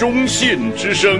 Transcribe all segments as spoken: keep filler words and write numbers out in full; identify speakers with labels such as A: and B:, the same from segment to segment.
A: 忠信之声。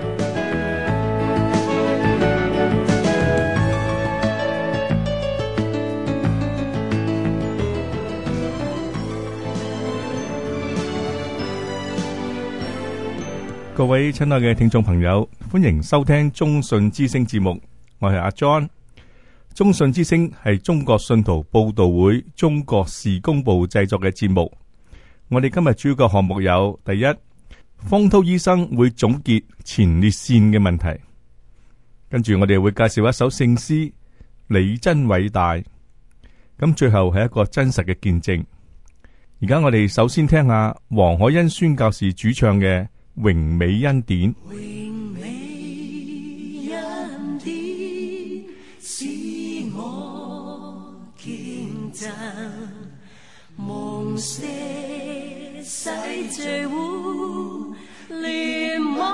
B: 各位親愛嘅聽眾朋友，歡迎收聽中信之聲節目，我係阿 John。中信之聲係中國信徒佈道會中國事工部製作嘅節目。我哋今日主要嘅項目有：第一，方濤醫生會總結前列腺嘅問題，跟住我哋會介紹一首聖詩，你真偉大。咁最後係一個真實嘅見證。而家我哋首先聽下黃海欣宣教士主唱嘅榮美恩典。
C: 榮美恩典使我敬讚，蒙赦洗罪污憐憫，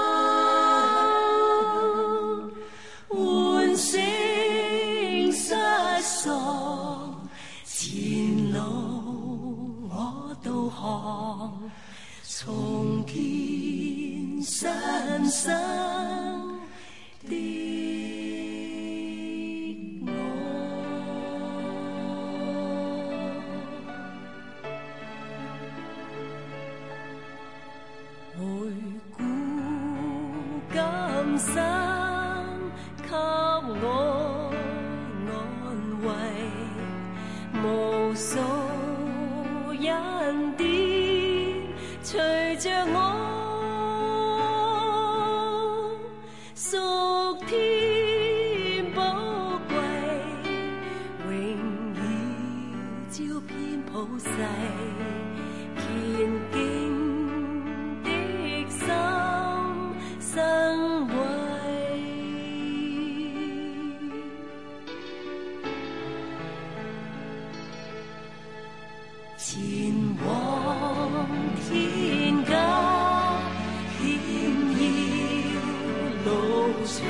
C: 喚醒失喪前路我導航，重建新生的我，回顧今生給我安慰，無數恩典隨着我屬天寶貴，榮耀照遍普世，虔敬的心生慧，前往天家險要路長，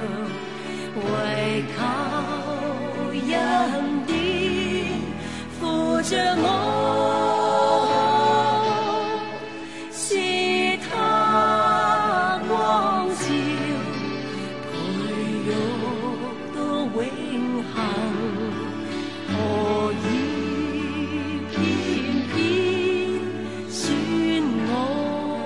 C: 唯靠恩典扶着我，是他光照培育到永恆，何以偏偏選我？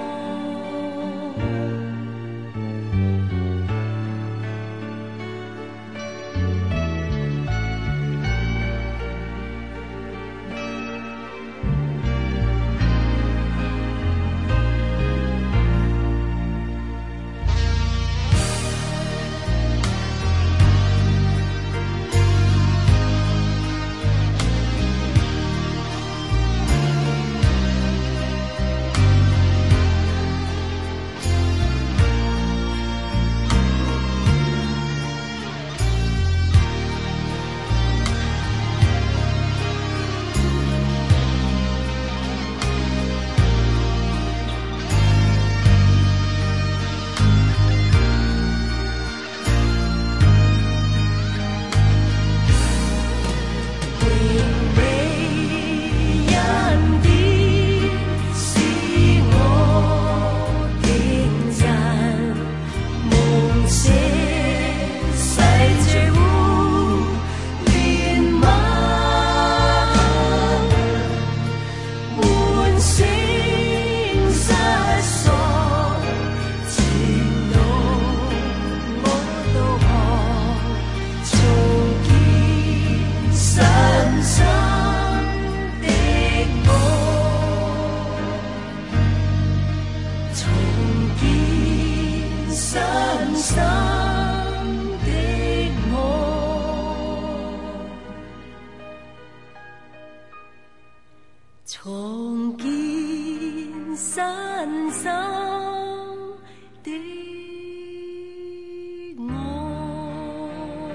C: 重建新生的我。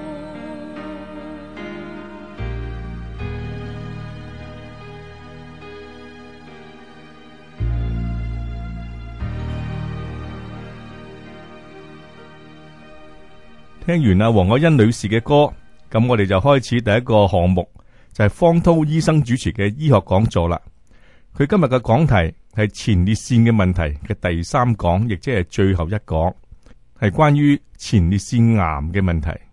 B: 聽完阿黃愛欣女士嘅歌，咁我哋就開始第一個項目，就係方濤醫生主持嘅醫學講座啦。佢今日嘅講題係前列腺嘅問題嘅第三講，亦即係最後一講，係關於前列腺癌嘅問題。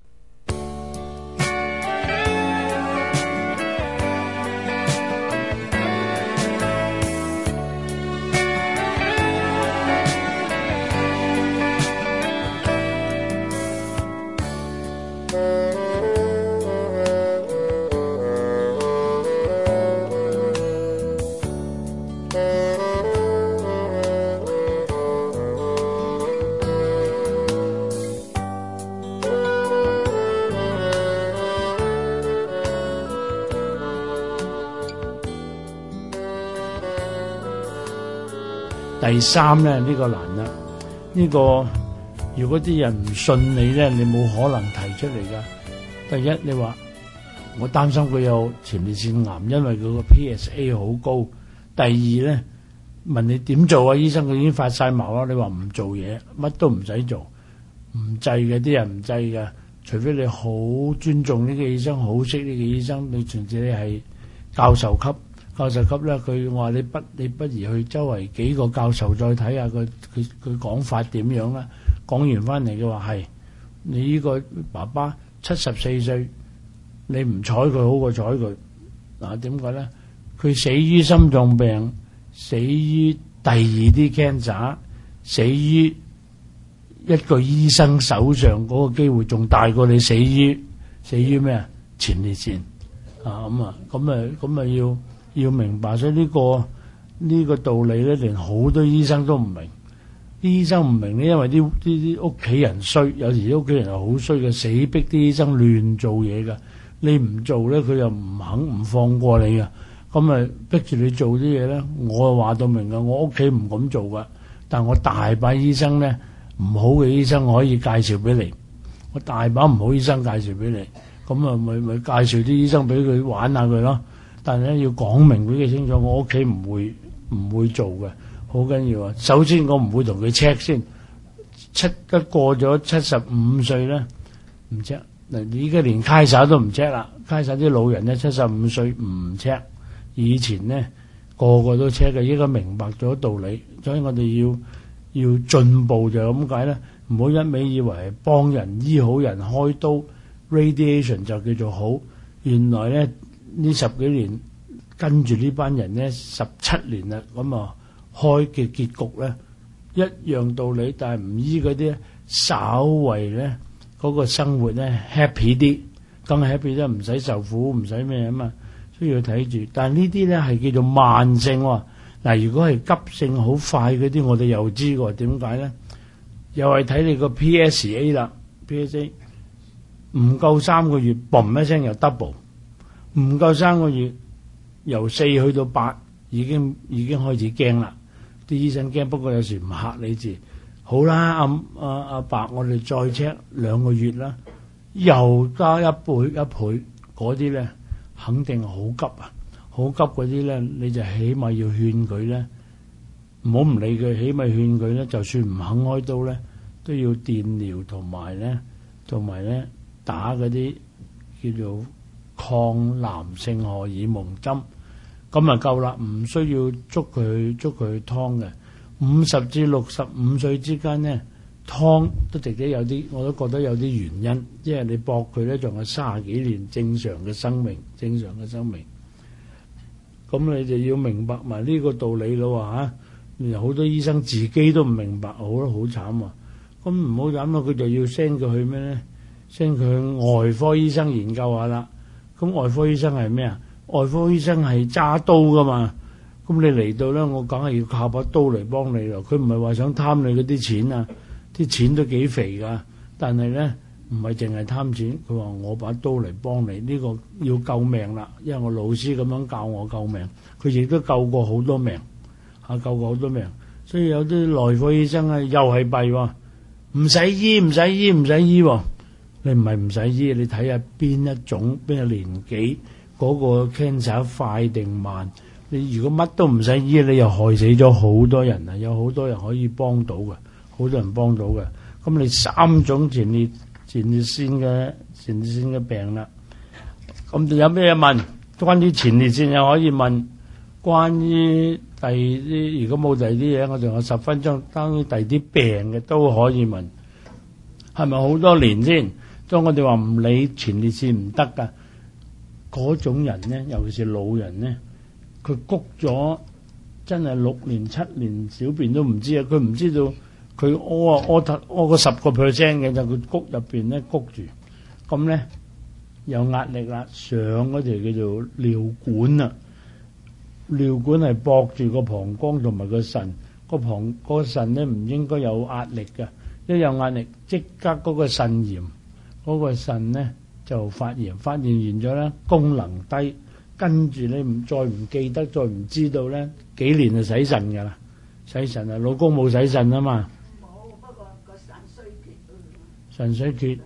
A: 第三咧，呢、這個難啦。呢、這個如果啲人唔信你咧，你冇可能提出嚟噶。第一，你話我擔心佢有前列腺癌，因為佢個 P S A 好高。第二咧，問你點做啊？醫生佢已經發晒毛啦。你話唔做嘢，乜都唔使做，唔制嘅，啲人唔制嘅。除非你好尊重呢個醫生，好識呢個醫生，你甚至你係教授級。教授級咧，佢我話你不你不如去周圍幾個教授再睇下佢佢佢講法點樣啦。講完翻嚟嘅話係你呢個爸爸七十四歲，你唔睬佢好過睬佢。嗱，點解咧？佢死於心臟病，死於第二啲 cancer， 死於一個醫生手上嗰個機會仲大過你死於死於咩啊？前列腺啊，咁啊咁啊咁啊要。要明白，所以呢、這個呢、這個道理咧，連好多醫生都唔明。啲醫生唔明咧，因為啲啲啲屋企人衰，有時啲屋企人係好衰嘅，死逼啲醫生亂做嘢㗎。你唔做咧，佢又唔肯唔放過你㗎。咁咪逼住你做啲嘢咧。我話到明㗎，我屋企唔咁做㗎，但我大把醫生咧，唔好嘅醫生我可以介紹俾你。我大把唔好醫生介紹俾你，咁啊咪咪介紹啲醫生俾佢玩下佢咯。但係咧要講明俾佢清楚，我屋企唔會唔會做嘅，好緊要啊！首先我唔會同佢 check 先，七一過咗七十五歲咧唔 check。嗱，你而家連開手都唔 check 啦，開手啲老人咧七十五歲唔 check， 以前咧個個都 check 嘅，依家明白咗道理，所以我哋要要進步就咁解咧，唔好一味以為係幫人醫好人開刀 radiation 就叫做好，原來咧。呢十幾年跟住呢班人咧，十七年啦，咁啊開嘅結局咧一樣道理，但係唔醫嗰啲稍為咧嗰個生活咧 happy 啲，更 happy 啲，唔使受苦，唔使咩啊嘛，需要睇住。但係呢啲咧係叫做慢性喎。嗱，如果係急性好快嗰啲，我哋又知喎，點解咧？又係睇你個 P S A 啦 ，P S A 唔夠三個月，嘣一聲又 double。唔夠三個月，由四去到八，已經已經開始驚啦。啲醫生驚，不過有時唔嚇你字。好啦，阿阿阿伯，我哋再 check 兩個月啦，又加一倍一倍，嗰啲咧肯定好急啊！好急嗰啲咧，你就起碼要勸佢咧，唔好唔理佢，起碼勸佢咧，就算唔肯開刀咧，都要電療同埋咧，同埋咧打嗰啲叫做抗男性荷爾蒙針，咁啊夠啦，唔需要捉佢捉佢劏嘅。五十至六十五歲之間咧，劏都直接有啲，我都覺得有啲原因，因為你搏佢咧，仲有三十幾年正常嘅生命，正常嘅生命。咁你就要明白埋呢個道理咯嚇。好多醫生自己都唔明白，好咯，好慘啊！咁唔好諗咯，佢就要 send 佢去咩咧？send 佢去外科醫生研究下啦。咁外科醫生係咩啊？外科醫生係揸刀噶嘛，咁你嚟到咧，我梗係要靠把刀嚟幫你咯。佢唔係話想貪你嗰啲錢啊，啲錢都幾肥噶，但係咧唔係淨係貪錢。佢話我把刀嚟幫你，呢個要救命啦，因為我老師咁樣教我救命，佢亦都救過好多命，嚇救過好多命。所以有啲內科醫生啊，又係弊喎，唔使醫，唔使醫，唔使醫喎。你唔係唔使醫，你睇下邊一種邊個年紀嗰個 cancer 快定慢。你如果乜都唔使醫，你又害死咗好多人啊！有好多人可以幫到嘅，好多人幫到嘅。咁你三種前列前列腺嘅前列腺嘅病啦，咁有咩問？關於前列腺又可以問， 關於第二啲，如果冇第二啲嘢，我仲有十分鐘。當然第二啲病嘅都可以問，係咪好多年先？當我哋話唔理前列腺唔得噶，嗰種人咧，尤其是老人咧，佢谷咗真係六年七年小便都唔知啊！佢唔知道佢屙啊屙得屙個十個 percent 嘅，就佢谷入邊咧谷住，咁咧有壓力啦，上嗰條叫做尿管啊。尿管係駁住個膀胱同埋個腎，個膀個腎咧唔應該有壓力嘅，一有壓力即刻嗰個腎炎，嗰個腎咧就發炎，發炎完咗咧功能低，跟住你唔再唔記得，再唔知道咧，幾年就洗腎㗎啦，洗腎啊！老公冇洗腎啊嘛，
D: 冇，不過個腎衰竭。
A: 腎衰竭，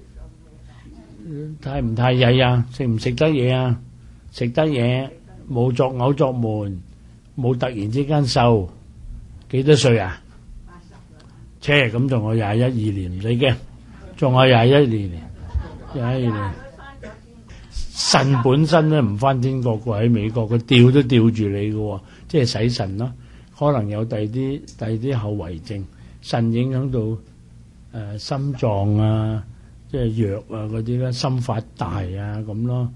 A: 太唔太曳啊？食唔食得嘢啊？食得嘢。冇作嘔作悶，冇突然之間瘦，幾多歲啊？
D: 八十啦。
A: 切，咁仲有廿一二年唔使驚，仲有廿一二年，廿一二年。腎本身咧唔翻天國嘅，喺美國佢吊都吊住你嘅，即係洗腎咯。可能有第二啲第二啲後遺症，腎影響到誒、呃、心臟啊，即係弱啊嗰啲咧，心發大啊咁咯。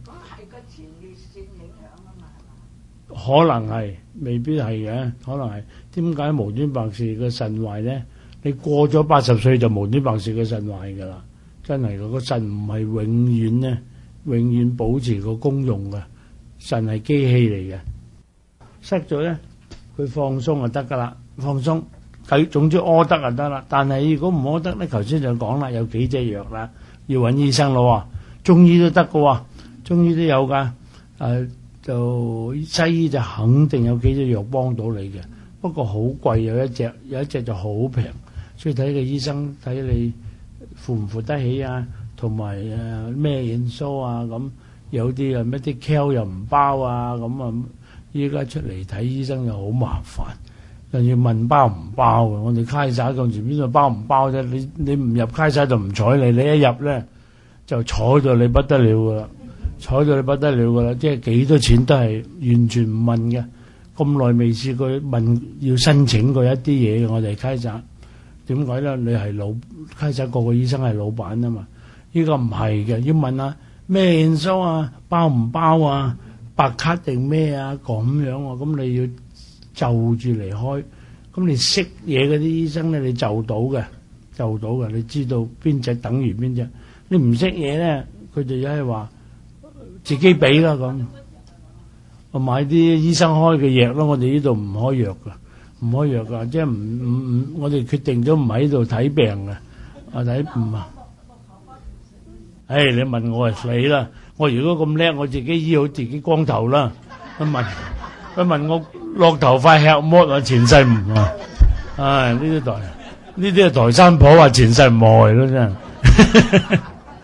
A: 可能係，未必係嘅，可能係。點解無端白事個腎壞咧？你過咗八十歲就無端白事個腎壞㗎啦，真係個腎唔係永遠咧，永遠保持個功用嘅，腎係機器嚟嘅。塞咗咧，佢放鬆就得㗎啦，放鬆。佢總之屙得就得啦。但係如果唔屙得咧，頭先就講啦，有幾隻藥啦，要揾醫生咯。中醫都得㗎喎，中醫都有㗎，誒、呃。就西醫就肯定有幾隻藥幫到你嘅，不過好貴，有一隻有一隻就好平，所以睇個醫生睇你付唔付得起啊，同埋誒咩因素啊咁，有啲啊咩啲 Cal 又唔包啊咁啊，依家出嚟睇醫生又好麻煩，又要問包唔包嘅，我哋開晒咁前邊度包唔包啫？你你唔入開晒就唔睬你，你一入咧就睬到你不得了噶啦。睬到你不得了噶啦，即係幾多錢都係完全唔問嘅。咁耐未試過問要申請過一啲嘢嘅，我哋開閘點解咧？你係老開閘個個醫生係老闆啊嘛，呢個唔係嘅，要問下咩因素啊，包唔包啊，白卡定咩啊咁樣啊，咁你要就住嚟開。咁你識嘢嗰啲醫生咧，你就到嘅，就到嘅，你知道邊隻等於邊隻。你唔識嘢咧，佢就一係話。自己俾啦咁，我買啲醫生開嘅藥咯。我哋呢度唔開藥噶，唔開藥噶，即係唔唔唔，我哋決定咗唔喺度睇病嘅。我睇唔啊，誒，你問我係死啦！我如果咁叻，我自己醫好自己光頭啦。佢問佢問我落頭髮吃剝啊，前世唔啊，唉，呢啲台呢啲係台山婆話前世唔愛咯，真係。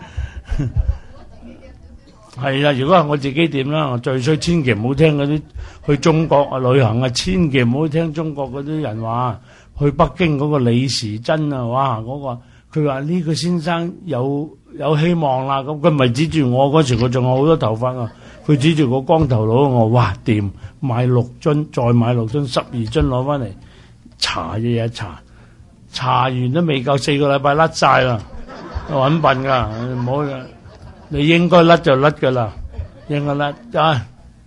A: 係啦，如果係我自己點啦，我最衰千祈唔好聽嗰啲去中國啊旅行啊，千祈唔好聽中國嗰啲人話去北京嗰個李時珍啊，哇嗰、嗰個佢話呢個先生有有希望啦，咁佢咪指住我嗰時，我仲有好多頭髮啊，佢指住個光頭佬，我哇掂，買六樽，再買六樽，十二樽攞翻嚟搽嘢嘢搽，搽完都未夠四個禮拜甩晒啦，搵笨噶，唔好嘅。你應該甩就甩噶啦，應該甩啊！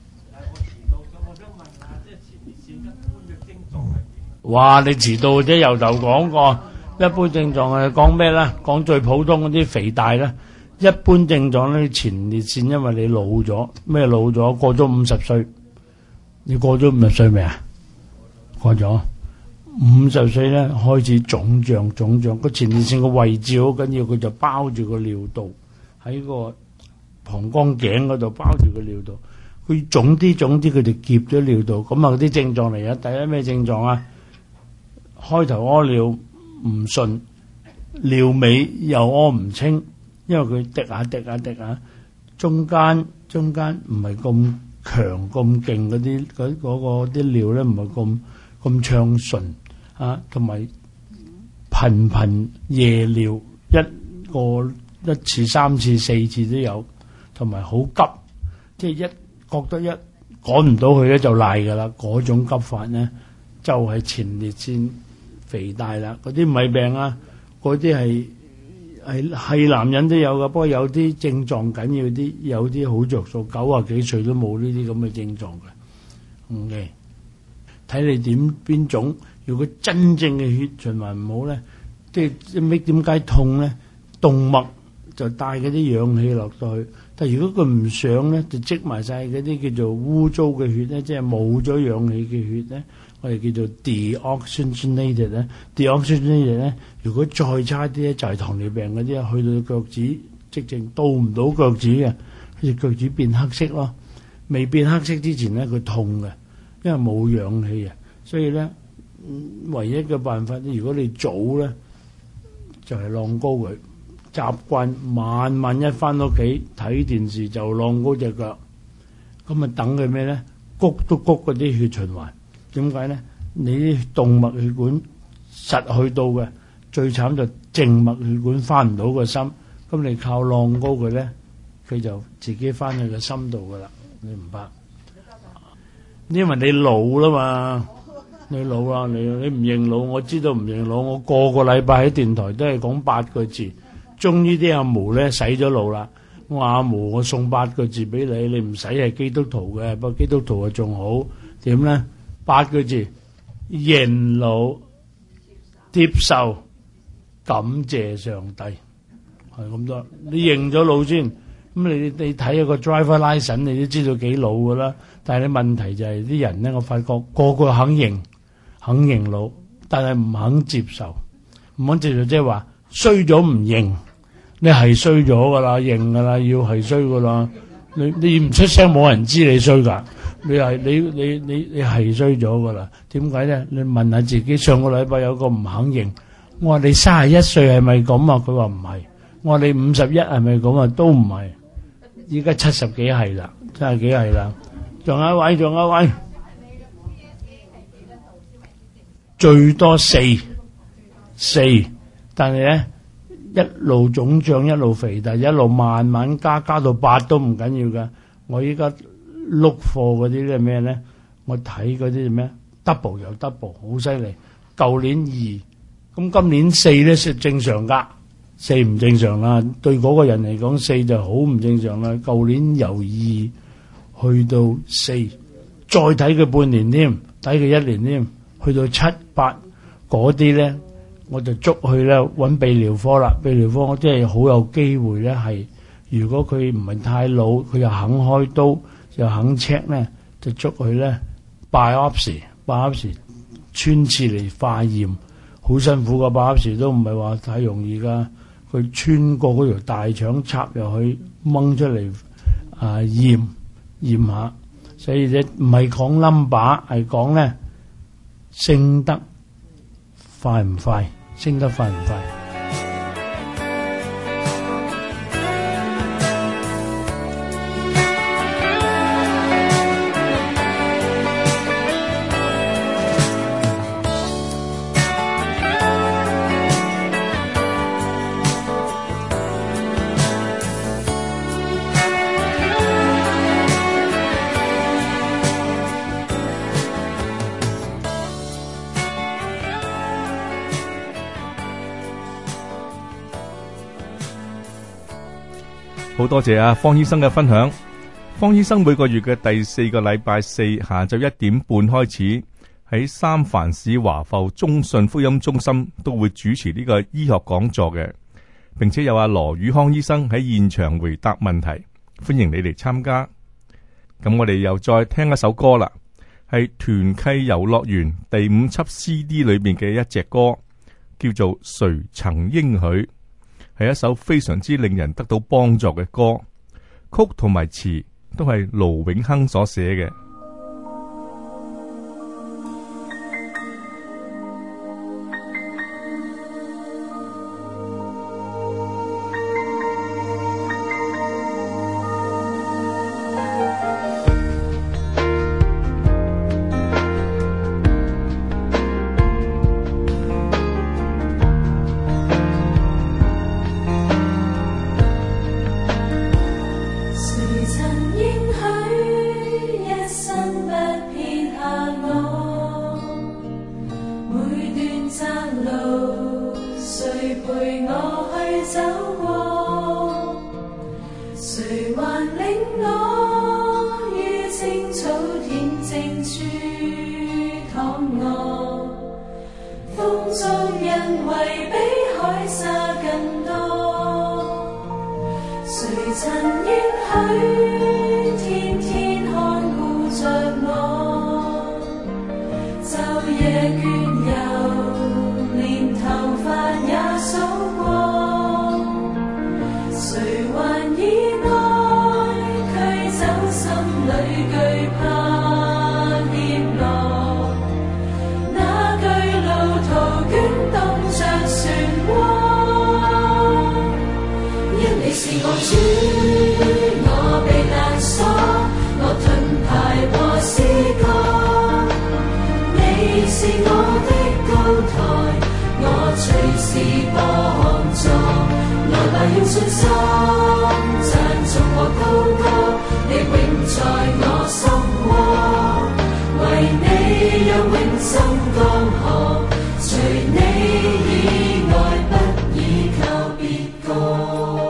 A: 哇！你遲到啫，由頭講過，一般症狀係講咩咧？講最普通嗰啲肥大咧。一般症狀咧，前列腺因為你老咗，咩老咗？過咗五十歲，你過咗五十歲未啊？過咗五十歲咧，開始腫脹腫脹，個前列腺個位置好緊要，佢就包住個尿道。喺個膀胱頸嗰度包住個尿道，佢腫啲腫啲，佢就夾咗尿道。咁啊，啲症狀嚟啊！第一咩症狀啊？開頭屙尿唔順，尿尾又屙唔清，因為佢滴下滴下滴下，中間中間唔係咁強咁勁嗰啲嗰嗰個啲尿咧，唔係咁咁暢順啊，同埋頻頻夜尿一個。一次、三次、四次都有，同埋好急，即係一覺得一趕唔到去咧就賴㗎啦。嗰種急法咧就係、是、前列腺肥大啦。嗰啲唔係病啊，嗰啲係係係男人都有㗎，不過有啲症狀緊要啲，有啲好着數，九啊幾歲都冇呢啲咁嘅症狀嘅。OK，睇你點邊種。如果真正嘅血循環唔好咧，即係咩點解痛咧？動脈就帶嗰啲氧氣落到去，但係如果佢唔上咧，就積埋晒嗰啲叫做污糟嘅血咧，即係冇咗氧氣嘅血咧，我哋叫做 deoxygenated 咧。deoxygenated 咧，如果再差啲咧，就係糖尿病嗰啲，去到腳趾直情到唔到腳趾嘅，隻腳趾變黑色咯。未變黑色之前咧，佢痛嘅，因為冇氧氣啊，所以咧。唯一嘅辦法咧，如果你早咧，就係晾高佢。習慣晚晚一翻屋企睇電視就晾高隻腳，咁啊等佢咩咧？谷都谷嗰啲血循環。點解咧？你啲動脈血管實去到嘅，最慘就靜脈血管翻唔到個心。咁你靠晾高佢咧，佢就自己翻去個心度噶啦。你唔怕，因為你老啦嘛。你老啦，你你唔認老，我知道唔認老。我個個禮拜喺電台都係講八個字，終於啲阿毛咧洗咗腦啦。我話阿毛，我送八個字俾你，你唔使係基督徒嘅，不過基督徒啊仲好。點咧？八個字：認老、接受、感謝上帝，係咁多。你認咗老先，咁你你睇下個 driver license，你都知道幾老噶啦。但係你問題就係啲人咧，我發覺個個肯認。肯認老，但係唔肯接受，唔肯接受即係話衰咗唔認，你係衰咗噶啦，認噶啦，要係衰噶啦，你你唔出聲冇人知你衰噶，你係你你你你係衰咗噶啦，點解咧？你問下自己，上個禮拜有個唔肯認，我話你三十一歲係咪咁啊？佢話唔係，我話你五十一係咪咁啊？都唔係，依家七十幾係啦，七十幾係啦，仲有一位，仲有一位。最多四四，但係咧一路腫脹一路肥大，一路慢慢加，加到八都唔緊要噶。我依家碌貨嗰啲咧咩咧？我睇嗰啲咩 double 又 double， 好犀利。舊年二，咁今年四咧係正常噶，四唔正常啦。對嗰個人嚟講，四就好唔正常啦。舊年由二去到四，再睇佢半年添，睇佢一年添。去到七八嗰啲咧，我就捉去咧揾泌尿科啦。泌尿科我真係好有機會咧，係如果佢唔係太老，佢又肯開刀又肯 check 咧，就捉去咧 biopsy，biopsy 穿刺嚟化驗，好辛苦噶 biopsy 都唔係話太容易噶。佢穿過嗰條大腸插入去掹出嚟啊驗驗下，所以咧唔係講 number， 係講咧。升得快唔快？升得快唔快？
B: 好多謝啊方醫生嘅分享。方醫生每個月嘅第四個禮拜四下晝一點半開始，喺三藩市華埠中信福音中心都會主持呢個醫學講座嘅，並且有阿羅宇康醫生喺現場回答問題，歡迎你嚟參加。咁我哋又再聽一首歌啦，係團契遊樂園第五輯 C D 裏面嘅一隻歌，叫做誰曾應許，係一首非常之令人得到幫助嘅歌，曲同埋詞都係盧永亨所寫嘅。
C: 誰曾應許一生走過，誰還領我於青草田靜處躺臥？風中因為比海沙更多，誰曾應許天天看顧着我？晝夜倦遊，連頭髮也數過，誰還以愛驅走心裏懼怕跌落？那巨路途捲動着漩渦，因你是我主，我避難所，我盾牌和詩歌。你是我的高台，我隨時幫助。來吧，用信心讚頌和高歌，你永在我心窩。為你有永生江河，除你以外不倚靠別個。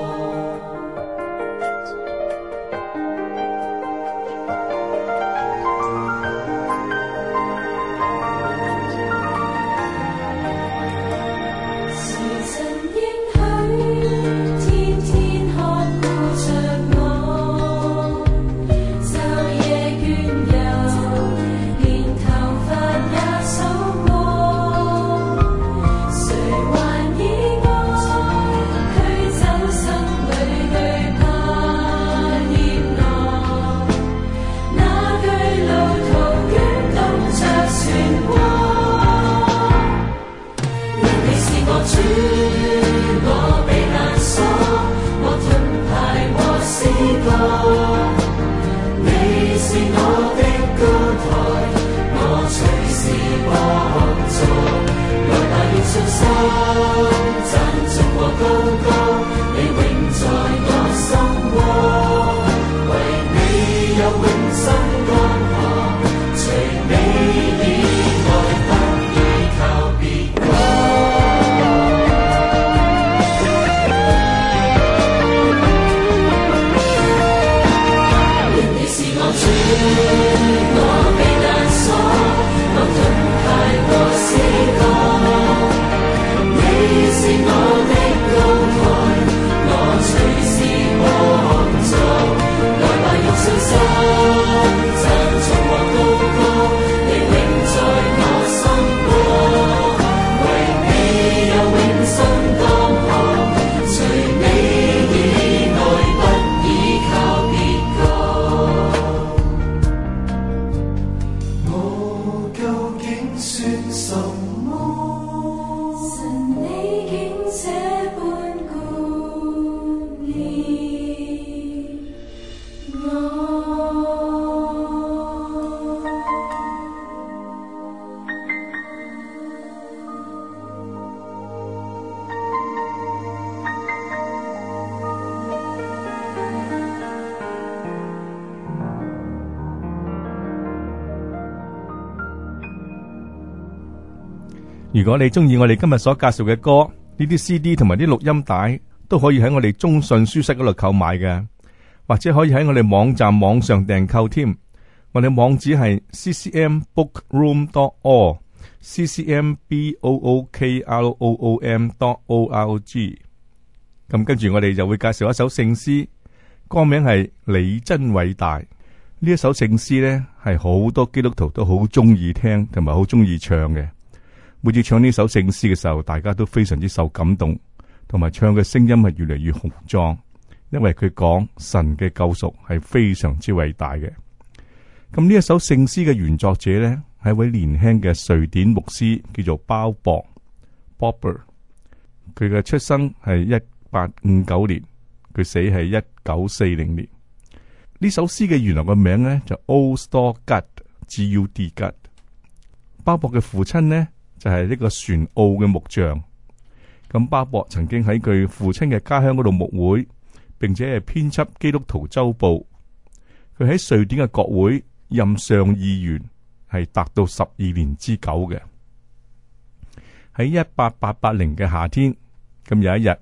B: 如果你中意我哋今日所介紹嘅歌，呢啲 C D 同埋啲錄音帶都可以喺我哋中信書室嗰度購買嘅，或者可以喺我哋網站網上訂購添。我哋網址係 c c m book room dot org c c m b o o k r o o m dot o r g。 咁跟住我哋就會介紹一首聖詩，歌名係你真偉大。呢一首聖詩呢，係好多基督徒都好中意聽同埋好中意唱嘅。每次唱呢首聖詩嘅時候，大家都非常之受感動，同埋唱嘅聲音係越嚟越雄壯，因為佢講神嘅救贖係非常之偉大嘅。咁呢一首聖詩嘅原作者呢，係一位年輕嘅瑞典牧師，叫做鮑博 Bobber。佢嘅出生係一八五九年，佢死係一九四零年。呢首詩嘅原來個名呢，就 Old Store Gud G U D Gud。鮑博嘅父親呢，就係呢個船澳嘅木匠。咁鮑博曾經喺佢父親嘅家鄉嗰度牧會，並且係編輯基督徒週報。佢喺瑞典嘅國會任上議員，係達到十二年之久嘅。喺一八八八年嘅夏天，咁有一日，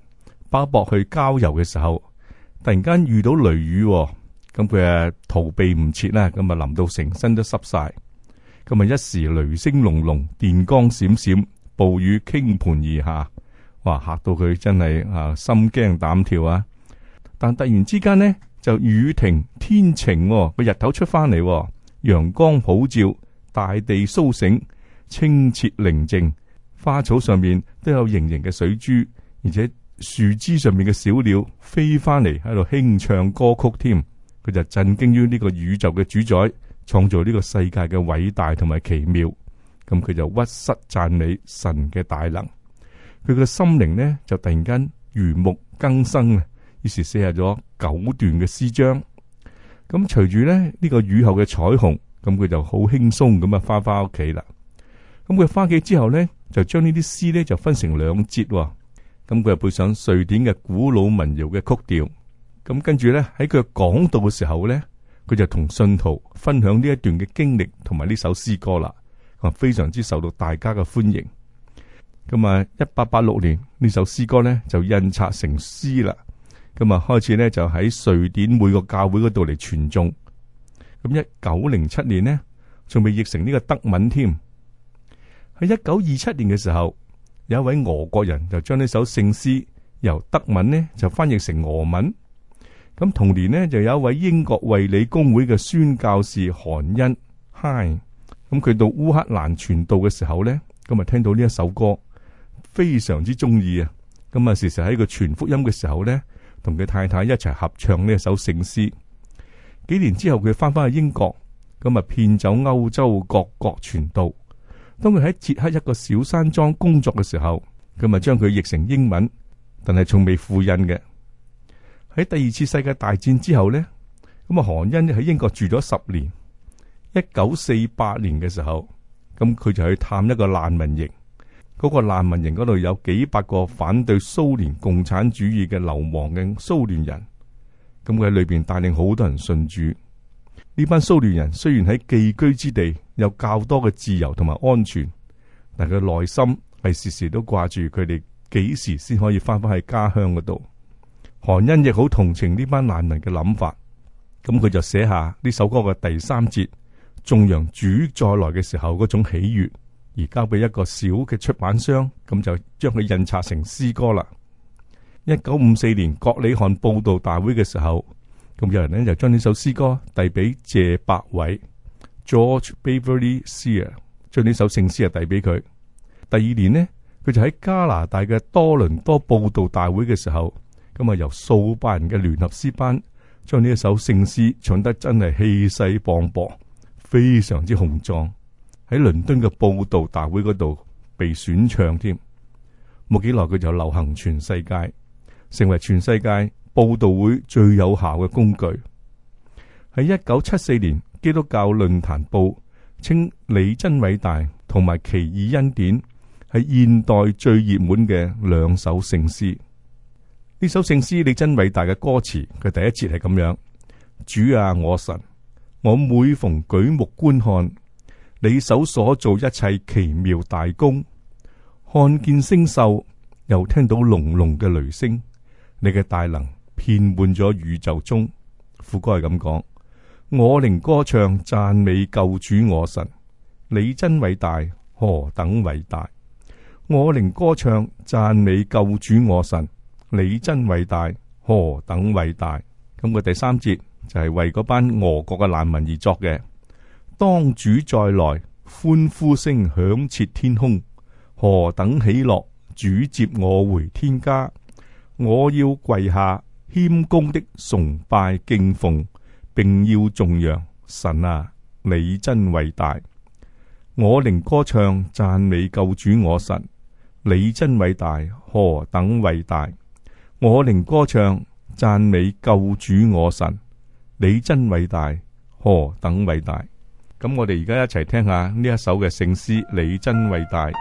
B: 巴博去郊遊嘅時候，突然間遇到雷雨，咁佢啊逃避唔切啦，咁啊淋到成身都濕晒，咁啊一時雷聲隆隆，電光閃閃，暴雨傾盆而下，哇嚇到佢真係啊心驚膽跳啊！但突然之間呢，就雨停天晴，個日頭出翻嚟，陽光普照，大地蘇醒，清澈寧靜，花草上面都有盈盈嘅水珠，而且樹枝上面嘅小鳥飛翻嚟喺度輕唱歌曲添。佢就震驚於呢個宇宙嘅主宰創造呢個世界嘅偉大同埋奇妙，咁佢就屈膝讚美神嘅大能。佢嘅心靈呢就突然間如沐更生啊！於是寫下咗九段嘅詩章。咁隨住咧呢、呢個雨後嘅彩虹，咁佢就好輕鬆咁啊翻翻屋企啦。咁佢翻屋企之後呢，就將呢啲詩呢就分成兩節。咁佢又配上瑞典嘅古老民謠嘅曲調。咁跟住咧喺佢講道嘅時候咧，佢就同信徒分享呢一段嘅經歷同埋呢首詩歌啦，啊非常之受到大家嘅歡迎。咁啊，一八八六年呢首詩歌咧就印刷成詩啦。咁啊開始咧就喺瑞典每個教會嗰度嚟傳頌。咁一九零七年呢，仲未譯成呢個德文添。喺一九二七年嘅時候，有一位俄國人就將呢首聖詩由德文呢就翻譯成俄文。咁同年呢，就有一位英國衛理公會嘅宣教士韓恩嗨，咁佢到烏克蘭傳道嘅時候呢，咁啊聽到呢一首歌，非常之中意啊！咁啊時時喺佢傳福音嘅時候呢，同佢太太一齊合唱呢一首聖詩。幾年之後佢翻返去英國，咁啊遍走歐洲各國傳道。當佢喺捷克一個小山莊工作嘅時候，咁啊將佢譯成英文，但係從未複印嘅。喺第二次世界大戰之後呢，咁啊韓恩喺英國住咗十年。一九四八年嘅時候，咁佢就去探一個難民營。嗰、那個難民營嗰度有幾百個反對蘇聯共產主義嘅流亡嘅蘇聯人。咁佢喺裏邊帶領好多人信主。呢班蘇聯人雖然喺寄居之地有較多嘅自由同埋安全，但佢內心係時時都掛住佢哋幾時先可以翻返去家鄉嗰度。韓恩亦好同情呢班難民嘅諗法，咁佢就寫下呢首歌嘅第三節，頌揚主再來嘅時候嗰種喜悅，而交俾一個小嘅出版商，咁就將佢印刷成詩歌啦。一九五四年葛理翰佈道大會嘅時候，咁有人呢就將呢首詩歌遞俾謝百偉 George Beverly Sear， 將呢首聖詩啊遞俾佢。第二年呢，佢就喺加拿大嘅多倫多佈道大會嘅時候，咁啊由數百人嘅聯合詩班將呢一首聖詩唱得真係氣勢磅礴，非常之雄壯。喺倫敦嘅佈道大會嗰度被選唱添。冇幾耐佢就流行全世界，成為全世界佈道會最有效嘅工具。喺一九七四年，基督教論壇報稱李真偉大同埋奇異恩典係現代最熱門嘅兩首聖詩。呢首聖詩李真偉大嘅歌詞，佢第一節係咁樣：主啊，我神，我每逢舉目觀看你手所做一切奇妙大功，看見星宿，又聽到隆隆嘅雷聲，你嘅大能遍滿咗宇宙中。副歌係咁講：我靈歌唱讚美救主我神，你真偉大，何等偉大！我靈歌唱讚美救主我神，你真偉大，何等偉大！咁個第三節就係為嗰班俄國嘅難民而作嘅。當主再來，歡呼聲響徹天空，何等喜樂！主接我回天家，我要跪下謙恭的崇拜敬奉，並要頌揚神啊，你真偉大！我靈歌唱讚美救主我神，你真偉大，何等偉大！我靈歌唱讚美救主我神，你真偉大，何等偉大！咁我哋而家一齊聽下呢一首嘅聖詩，你真偉大。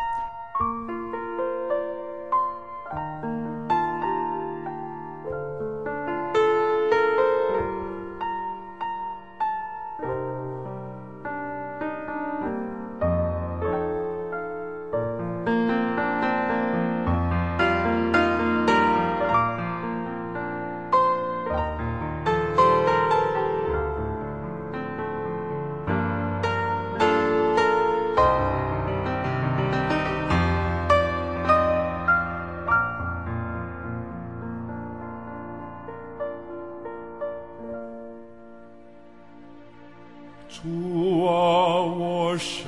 E: 啊，我神，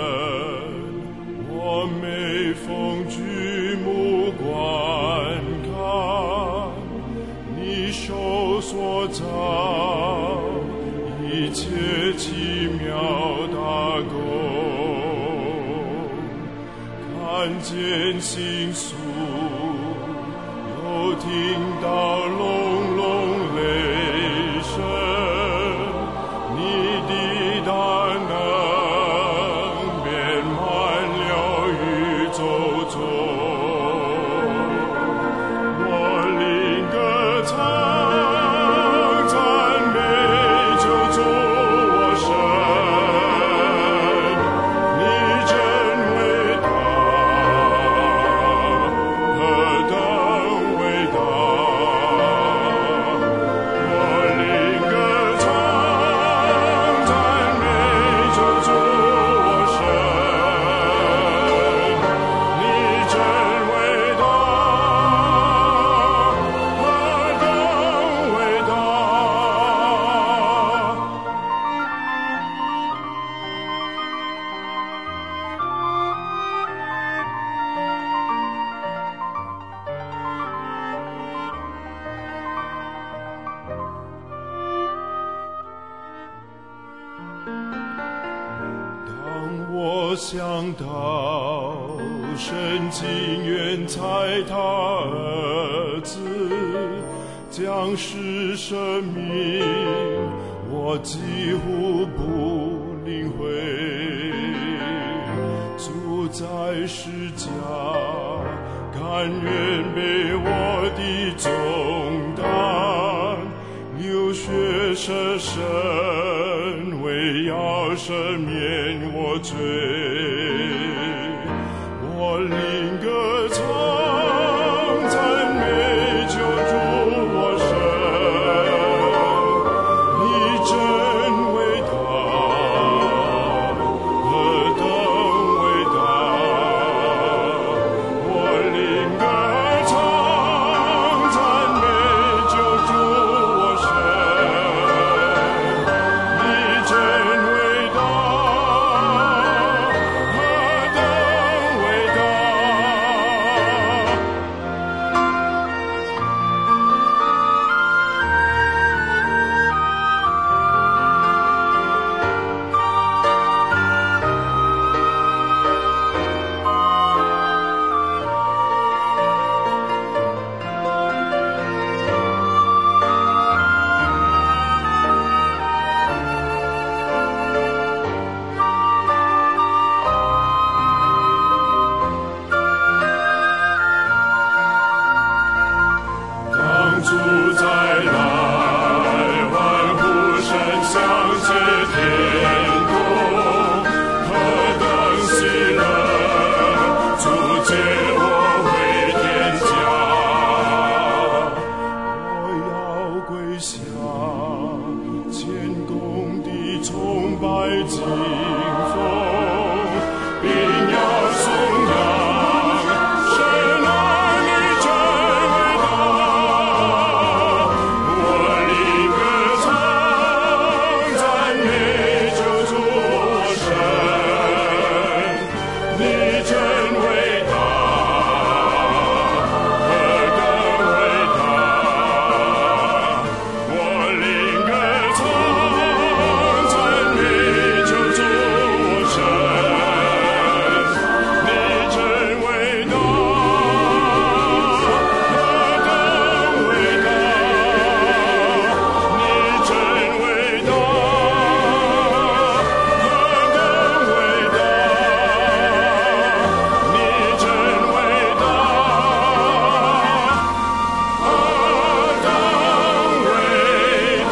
E: 我每逢举目观看，你手所造一切奇妙大工，看见星宿，又听到隆隆雷声，你的大能遍满了宇宙中，我灵歌唱，赞美救主我神，你真伟大，何等伟大，我灵歌唱，赞美救主我神，你真伟大，何等伟大。当我想到神情愿猜他儿子将是生命，我几乎不领会。主在世家，甘愿背我的重担，流血舍身，为要赦免我罪。我灵歌唱，赞美救主我神，你真伟大，何等伟大，我灵歌唱，赞美救主我神，你真伟大，何等伟大。当主再来，万呼声响彻天空，何等喜乐，主接我回天家。我要跪下，谦恭地崇拜敬奉，并要颂扬神啊，你真伟大。我灵歌唱，赞美救主我神，你真伟大，何等伟大。我灵歌唱，赞美救主我神，你真伟大，何等伟大，你真伟大，何等伟大，你真伟大，何等伟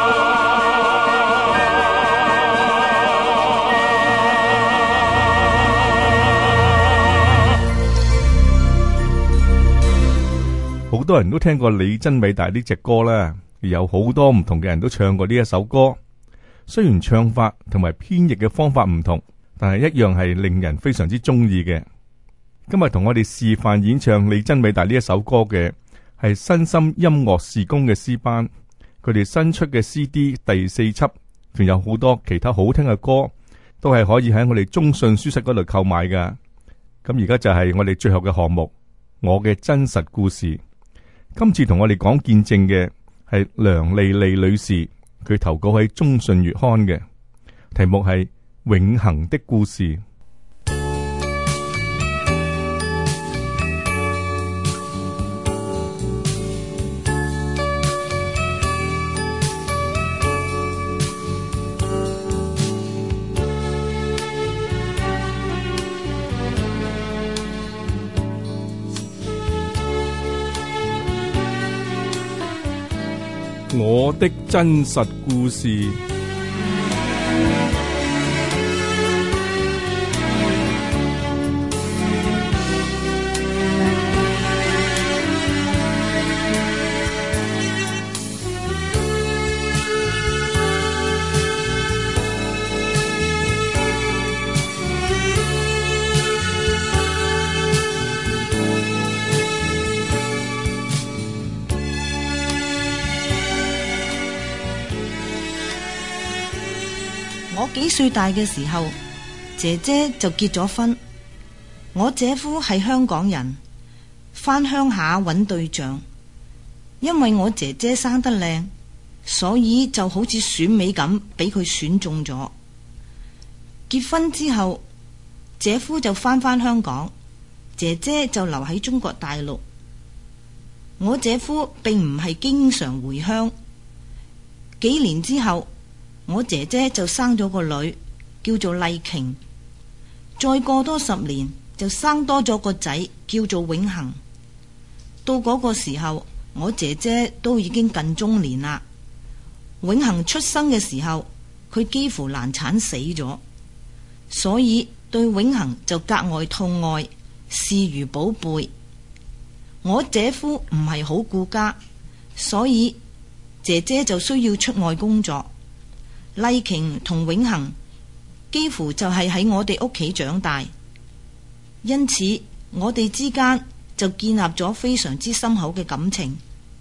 B: 好多人都聽過你真偉大呢隻歌啦，有好多唔同嘅人都唱過呢一首歌。雖然唱法同埋編譯嘅方法唔同，但係一樣係令人非常之中意嘅。今日同我哋示範演唱你真偉大呢一首歌嘅係新心音樂事工嘅詩班，佢哋新出嘅 C D 第四輯，仲有好多其他好聽嘅歌， 都係可以喺我哋中信書室嗰度購買噶。咁而家就係我哋最後嘅項目，我嘅真實故事。今次同我哋講見證嘅係梁莉莉女士，佢投稿喺中信月刊嘅，題目係永恆的故事。我的真實故事。
F: 我幾歲大嘅時候，姐姐就結咗婚。我姐夫係香港人，返鄉下揾對象。因為我姐姐生得靚，所以就好似選美咁，俾佢選中咗。結婚之後，姐夫就返返香港，姐姐就留喺中國大陸。我姐夫並唔係經常回鄉。幾年之後，我姐姐就生咗個女，叫做麗瓊。再過多十年，就生多咗個仔，叫做永恆。到嗰個時候，我姐姐都已經近中年啦。永恆出生嘅時候，佢幾乎難產死咗，所以對永恆就格外痛愛，視如寶貝。我姐夫唔係好顧家，所以姐姐就需要出外工作。麗瓊同永恆幾乎就係喺我哋屋企長大，因此我哋之間就建立咗非常之深厚嘅感情。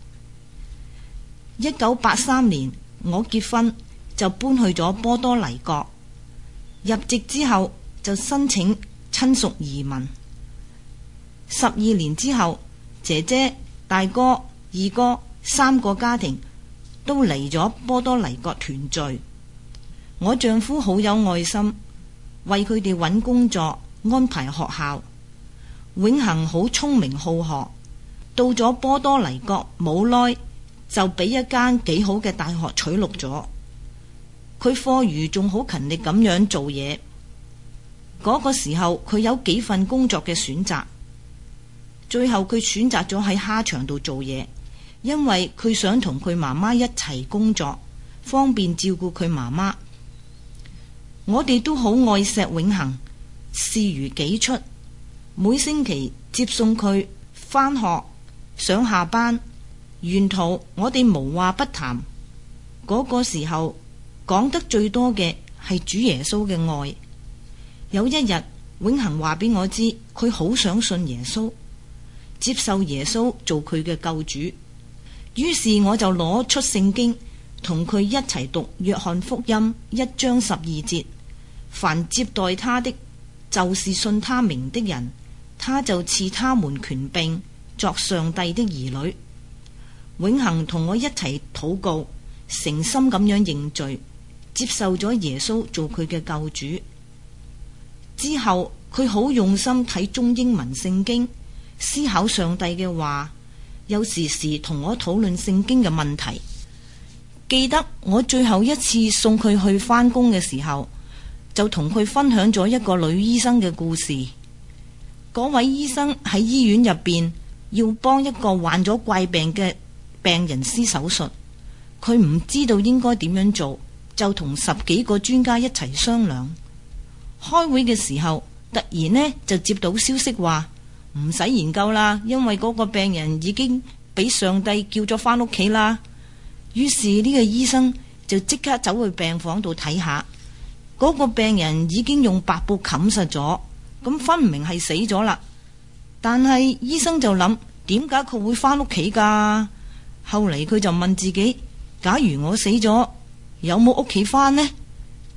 F: 一九八三年我結婚就搬去咗波多黎各，入籍之後就申請親屬移民。十二年之後，姐姐、大哥、二哥三個家庭都嚟咗波多黎各團聚。我丈夫好有愛心，為佢哋揾工作，安排學校。永恆好聰明好學，到咗波多黎各冇耐就俾一間幾好嘅大學取錄咗。佢課餘仲好勤力咁樣做嘢。嗰個時候佢有幾份工作嘅選擇，最後佢選擇咗喺蝦場度做嘢，因為佢想同佢媽媽一齊工作，方便照顧佢媽媽。我哋都好愛錫永恆，視如己出。每星期接送佢返學、上下班，沿途我哋無話不談。嗰個時候講得最多嘅係主耶穌嘅愛。有一日，永恆話俾我知，佢好想信耶穌，接受耶穌做佢嘅救主。於是我就攞出聖經，同佢一齊讀約翰福音一章十二節。凡接待他的，就是信他名的人，他就賜他們權柄作上帝的兒女。永恆同我一齊禱告，誠心咁樣認罪，接受咗耶穌做佢嘅救主。之後佢好用心睇中英文聖經，思考上帝嘅話，有時時同我討論聖經嘅問題。記得我最後一次送佢去返工嘅時候，就同佢分享咗一個女醫生嘅故事。嗰位醫生喺醫院入邊要幫一個患咗怪病嘅病人施手術，佢唔知道應該點樣做，就同十幾個專家一齊商量。開會嘅時候，突然呢就接到消息話唔使研究啦，因為嗰個病人已經俾上帝叫咗返屋企啦。於是呢個醫生就即刻走去病房度睇下。嗰個病人已經用白布冚實咗，咁分唔明係死咗啦。但係醫生就諗，點解佢會返屋企㗎？後嚟佢就問自己，假如我死咗，有冇屋企返呢？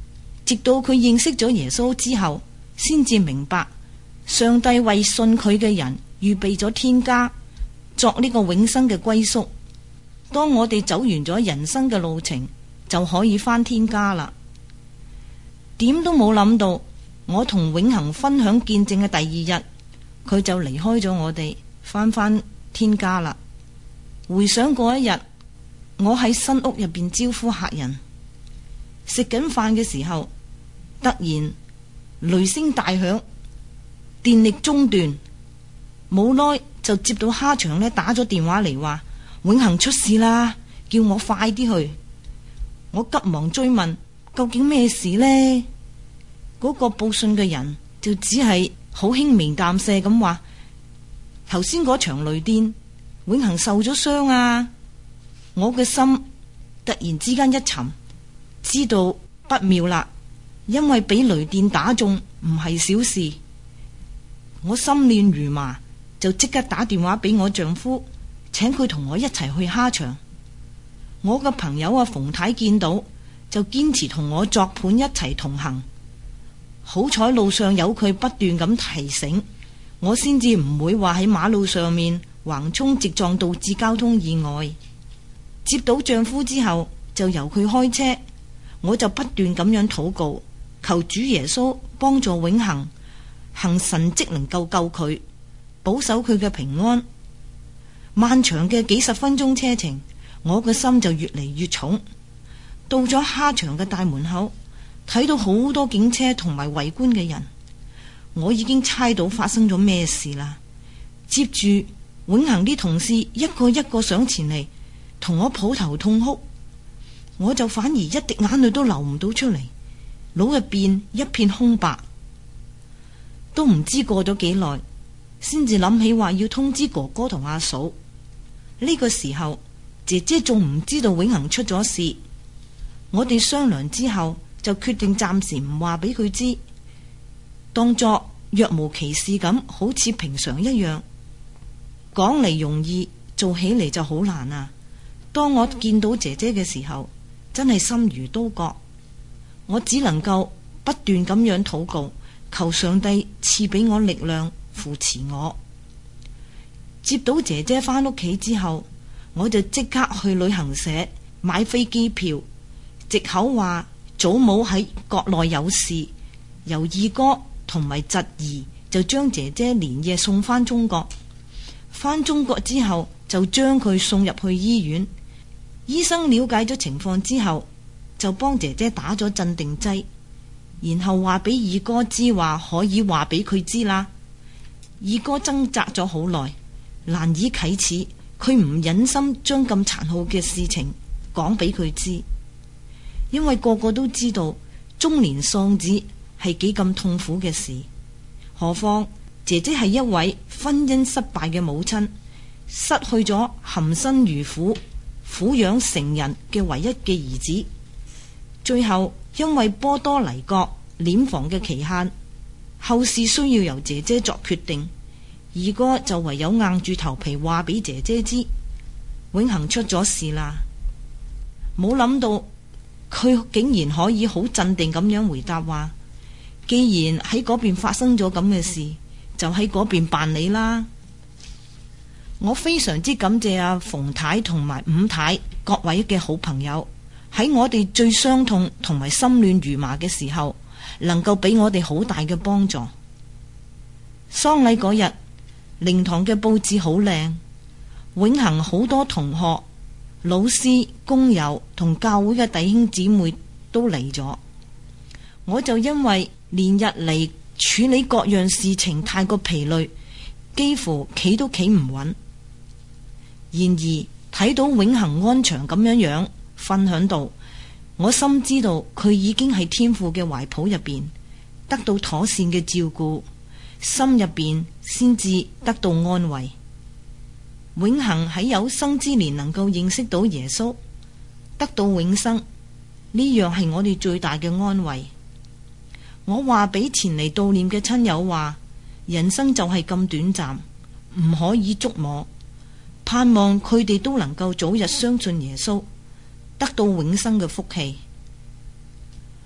F: 直到佢認識咗耶穌之後，先至明白上帝為信佢嘅人預備咗天家，作呢個永生嘅歸宿。當我哋走完咗人生嘅路程，就可以返天家啦。點都冇諗到，我同永恆分享見證嘅第二日，佢就離開咗我哋，返返天家啦。回想嗰一日，我喺新屋入邊招呼客人，食緊飯嘅時候，突然雷聲大響，電力中斷，冇耐就接到蝦場呢打咗電話嚟話永恆出事啦，叫我快啲去。我急忙追問究竟咩事呢？嗰個報信嘅人就只係好輕描淡寫咁話，頭先嗰場雷電，永恆受咗傷啊！我嘅心突然之間一沉，知道不妙啦，因為俾雷電打中唔係小事。我心亂如麻，就即刻打電話俾我丈夫，請佢同我一齊去蝦場。我嘅朋友阿馮太見到，就堅持同我作伴一齊同行。好彩路上有佢不斷咁提醒，我先至唔會話喺馬路上面橫衝直撞導致交通意外。接到丈夫之後，就由佢開車，我就不斷咁樣禱告，求主耶穌幫助永恆行神蹟，能夠救佢，保守佢嘅平安。漫長嘅幾十分鐘車程，我嘅心就越嚟越重。到咗蝦場嘅大門口，睇到好多警車同埋圍觀嘅人，我已經猜到發生咗咩事啦。接住永恆啲同事一個一個上前嚟，同我抱頭痛哭，我就反而一滴眼淚都流唔到出嚟，腦入邊一片空白。都唔知過咗幾耐，先至諗起話要通知哥哥同阿嫂。呢個時候，姐姐仲唔知道永恆出咗事。我哋商量之後，就決定暫時唔話俾佢知，當作若無其事咁，好似平常一樣。講嚟容易，做起嚟就好難啊！當我見到姐姐嘅時候，真係心如刀割。我只能夠不斷咁樣禱告，求上帝賜俾我力量，扶持我。接到姐姐返屋企之後，我就即刻去旅行社買飛機票，藉口話祖母喺國內有事，由二哥同埋侄兒就將姐姐連夜送返中國。返中國之後，就將佢送入去醫院。醫生了解咗情況之後，就幫姐姐打咗鎮定劑，然後話俾二哥知，話可以話俾佢知啦。二哥掙扎咗好耐，難以啟齒，佢唔忍心將咁殘酷嘅事情講俾佢知，因為個個都知道中年喪子係幾咁痛苦嘅事。何況姐姐係一位婚姻失敗嘅母親，失去咗含辛茹苦撫養成人嘅唯一嘅兒子，最後因為波多黎各殮房嘅期限，後事需要由姐姐作決定，二哥就唯有硬住頭皮話俾姐姐知永恆出咗事啦。冇諗到佢竟然可以好鎮定咁樣回答話，既然喺嗰邊發生咗咁嘅事，就喺嗰邊辦理啦。我非常之感謝阿馮太同埋伍太各位嘅好朋友，喺我哋最傷痛同埋心亂如麻嘅時候，能夠俾我哋好大嘅幫助。喪禮嗰日，靈堂嘅佈置好靚，永恆好多同學、老師、工友同教會嘅弟兄姊妹都嚟咗。我就因為連日嚟處理各樣事情太過疲累，幾乎企都企唔穩。然而睇到永恆安詳咁樣樣瞓響度，我深知道佢已經喺天父嘅懷抱入邊得到妥善嘅照顧，心入邊先至得到安慰。永恆喺有生之年能夠認識到耶穌，得到永生，呢樣係我哋最大嘅安慰。我話俾前嚟悼念嘅親友話，人生就係咁短暫，唔可以捉摸，盼望佢哋都能夠早日相信耶穌，得到永生嘅福氣。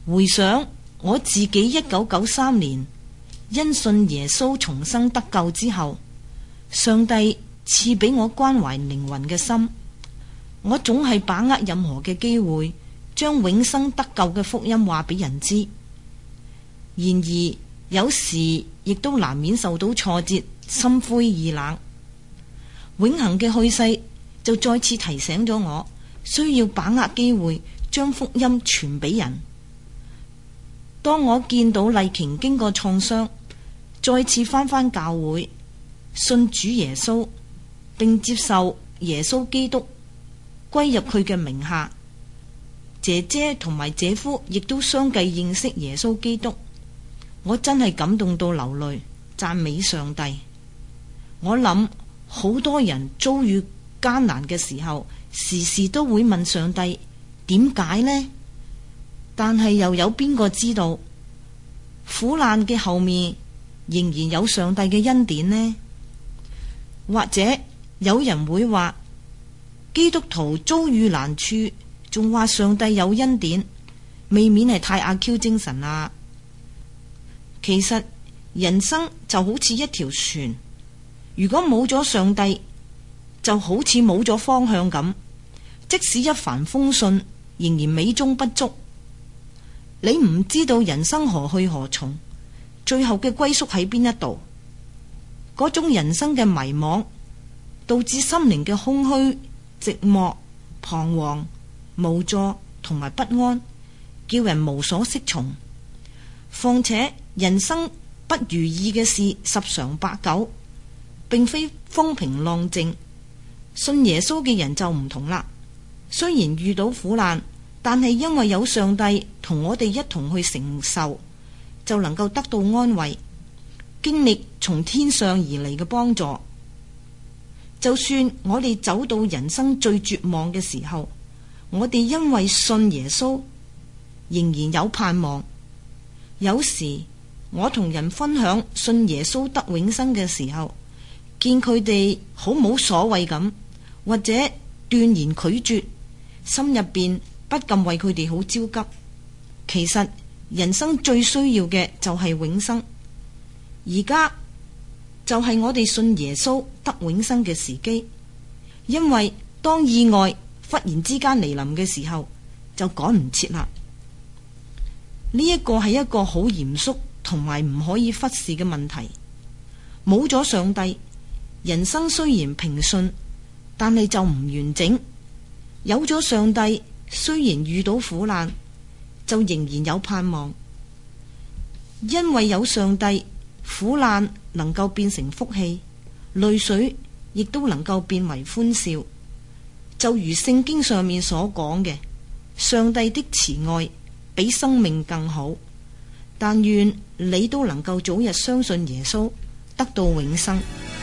F: 回想我自己一九九三年因信耶穌重生得救之後，上帝賜俾我關懷靈魂嘅心，我總係把握任何嘅機會，將永生得救嘅福音話俾人知。然而有時亦都難免受到挫折，心灰意冷。永恆嘅去世就再次提醒咗我，需要把握機會，將福音傳俾人。當我見到麗瓊經過創傷，再次返返教會，信主耶穌，並接受耶穌基督歸入佢嘅名下，姐姐同埋姐夫亦都相繼認識耶穌基督，我真係感動到流淚，讚美上帝。我諗好多人遭遇艱難嘅時候，時時都會問上帝點解呢？但係又有邊個知道苦難嘅後面仍然有上帝嘅恩典呢？或者有人會話，基督徒遭遇難處仲話上帝有恩典，未免係太阿 Q 精神啦。其實人生就好似一條船，如果冇咗上帝，就好似冇咗方向咁，即使一帆風順，仍然美中不足。你唔知道人生何去何從，最後嘅歸宿喺邊一度。嗰種人生嘅迷惘，導致心靈嘅空虛、寂寞、彷徨、無助同埋不安，叫人無所適從。況且人生不如意嘅事十常八九，並非風平浪靜。信耶穌嘅人就唔同啦，雖然遇到苦難，但係因為有上帝同我哋一同去承受，就能夠得到安慰，經歷從天上而嚟嘅幫助。就算我哋走到人生最絕望嘅時候，我哋因為信耶穌，仍然有盼望。有時我同人分享信耶穌得永生嘅時候，見佢哋好冇所謂咁，或者斷然拒絕，心入邊不禁為佢哋好焦急。其實人生最需要嘅就係永生，而家就係我哋信耶穌得永生嘅時機。因為當意外忽然之間嚟臨嘅時候，就趕唔切啦。呢一個係一個好嚴肅同埋唔可以忽視嘅問題。冇咗上帝，人生雖然平順，但係就唔完整。有咗上帝，雖然遇到苦難，就仍然有盼望。因為有上帝，苦難能夠變成福氣，淚水亦都能夠變為歡笑。就如聖經上面所講嘅，上帝的慈愛比生命更好。但願你都能夠早日相信耶穌，得到永生。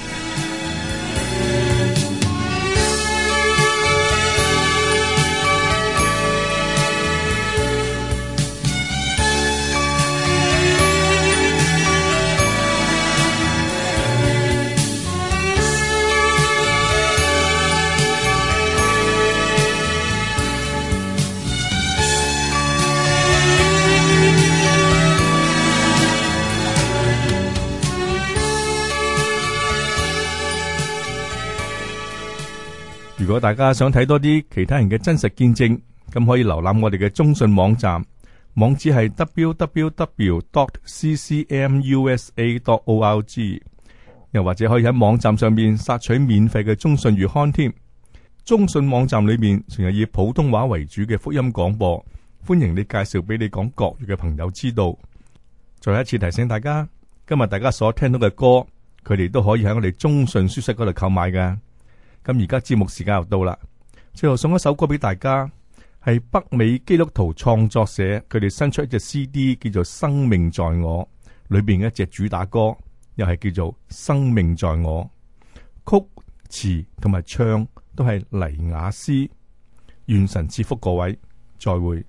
B: 如果大家想睇多啲其他人嘅真實見證，咁可以瀏覽我哋嘅中信網站，網址係 w w w dot c c m u s a dot org， 又或者可以喺網站上面索取免費嘅中信月刊添。中信網站裏面全係以普通話為主嘅福音廣播，歡迎你介紹俾你講國語嘅朋友知道。再一次提醒大家，今日大家所聽到嘅歌，佢哋都可以喺我哋中信書室嗰度購買㗎。咁而家節目時間又到啦，最後送一首歌俾大家，係北美基督徒創作社佢哋新出一隻 C D 叫做《生命在我》，裏邊一隻主打歌又係叫做《生命在我》，曲詞同埋唱都係黎雅詩。願神賜福各位，再會。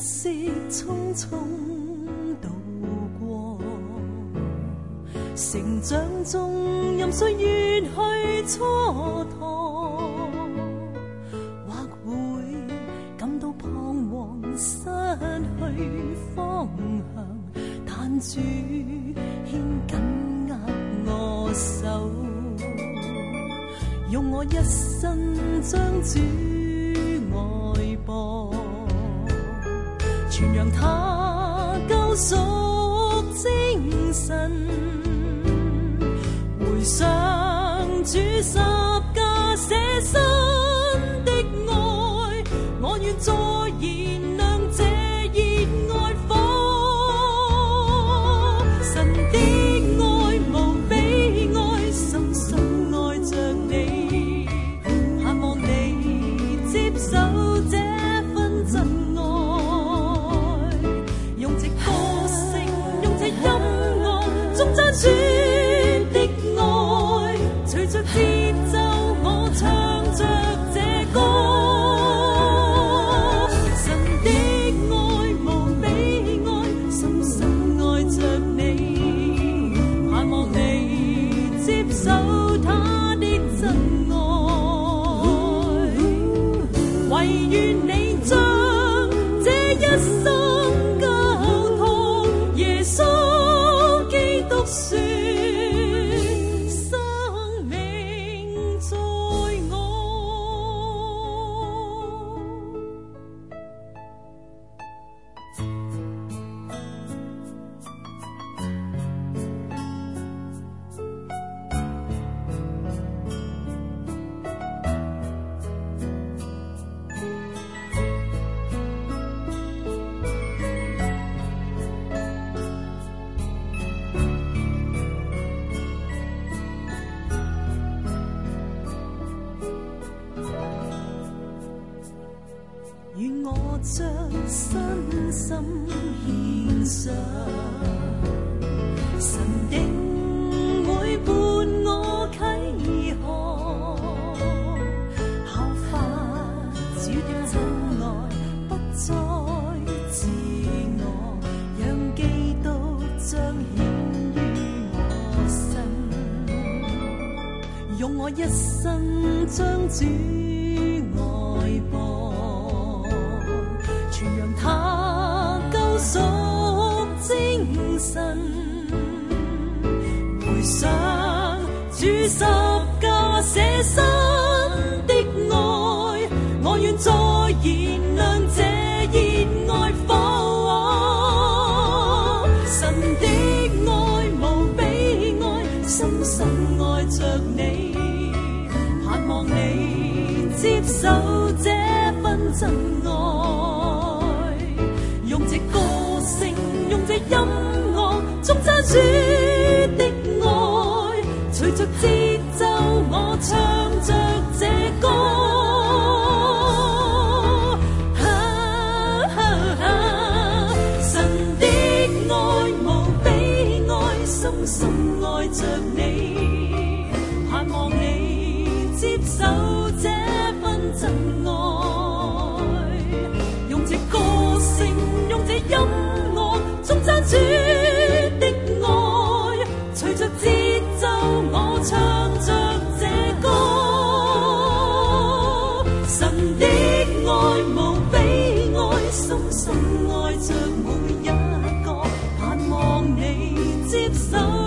C: 色匆匆度過，成長中任歲月去蹉跎，或會感到彷徨失去方向，但主牽緊握我手，用我一生將主愛播，傳揚他救贖精神，回想主十架捨身的愛，我願再燃亮這熱愛火。神的愛無比愛，深深愛着你，盼望你接受這份真愛，用這歌聲，用這音樂，頌讚主的愛，隨着節奏我唱着這歌。神的愛無比愛，深深愛着你，盼望你接受他的真愛，唯願你將這一生交託耶穌基督說，生命在我。願我將身心獻上，神定會伴我啟航，效法主的真愛，不再自我，讓基督彰顯於我身，用我一生將主愛播，傳揚他救贖精神，回想主十架捨身的愛，我願再燃亮這熱愛火。神的愛無比愛，深深愛着你，盼望你接受這份真愛，用這歌聲，用這音樂，頌讚主的愛，隨着節奏我唱着這歌。啊啊啊、神的愛無比愛，深深愛着你，盼望你接受這份真愛，用這歌聲，用這音樂，頌讚主的愛，隨着節奏我唱着這歌。神的愛無比愛，深深愛着每一個，盼望你接受